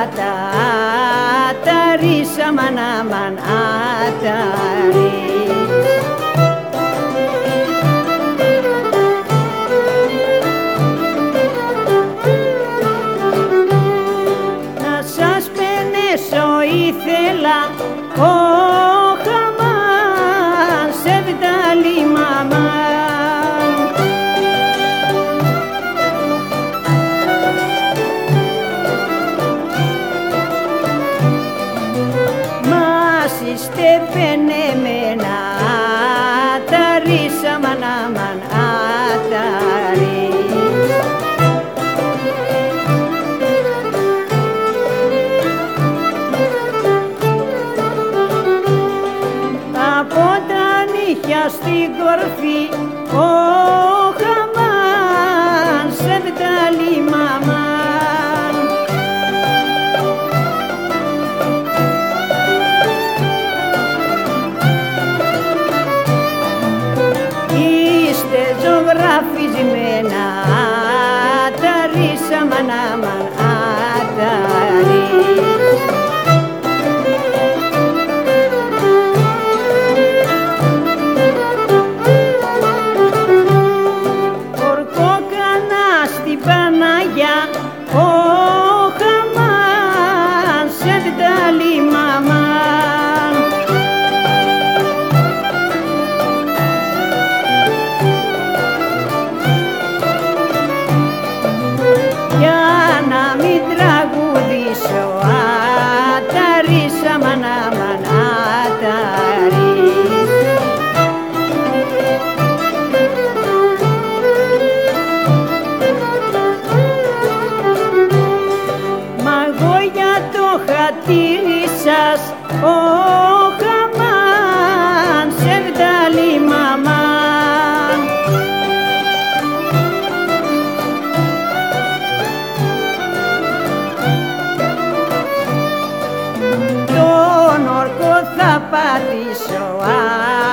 atari samanaman atari. Να σας πενέσω ήθελα ο Χαμάν σε βιταλή μαμά. Είστε πενεμένα άταρι σαμανάμαν άταρι. Από τα νύχια στην κορφή ο Χαμάν σε βιταλή μαμά. Ζωγραφισμένα άταρι σαμανάμαν άταρι. Ορκόκανα στην Παναγιά ο Χαμάν σε βιταλή μαμά. Τραγουδήσω άταρι σαμανάμαν άταρι. Μα εγώ για το χατήρι σας ο Χαμάν σε βιταλή μαμά. Θα πατήσω